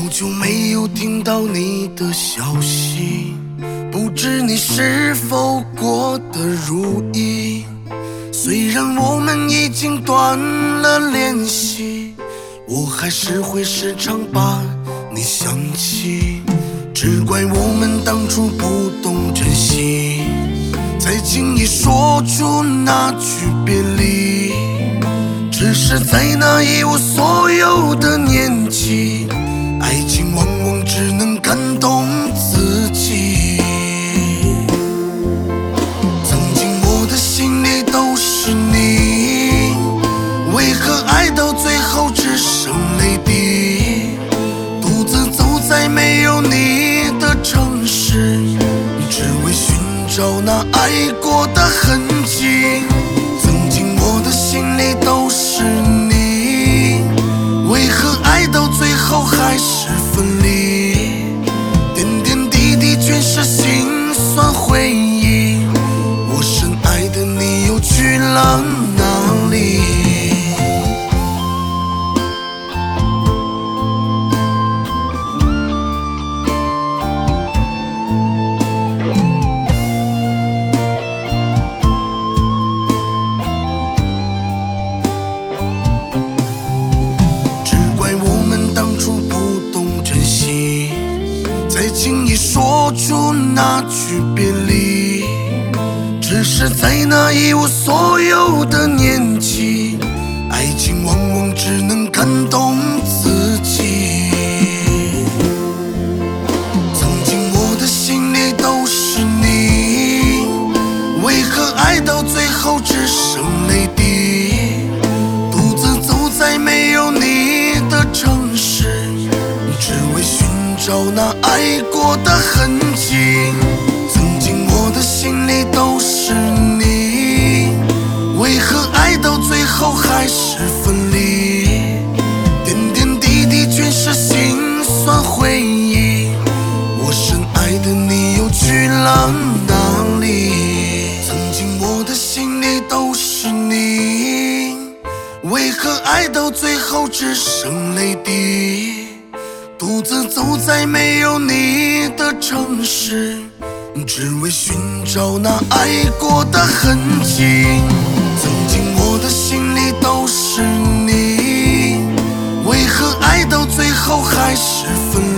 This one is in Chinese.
久没有听到你的消息，不知你是否过得如意。虽然我们已经断了联系，我还是会时常把你想起。只怪我们当初不懂珍惜，才轻易说出那句别离。只是在那一无所有的年纪，爱情往往只能感动自己。曾经我的心里都是你，为何爱到最后只剩泪滴？独自走在没有你的城市，只为寻找那爱过的痕迹。曾经我的心里都是你，为何爱到最后还是分离？点点滴滴全是心酸回忆，我深爱的你又去了哪里？轻易说出那句别离，只是在那一无所有的年纪，爱情往往只能感动自己。曾经我的心里都是你，为何爱到最后只剩泪滴？独自走在没有你的城市，只为寻找那爱过的痕迹。曾经我的心里都是你，为何爱到最后还是分离？点点滴滴全是心酸回忆，我深爱的你又去了哪里？曾经我的心里都是你，为何爱到最后只剩泪滴？独自走在没有你的城市，只为寻找那爱过的痕迹。曾经我的心里都是你，为何爱到最后还是分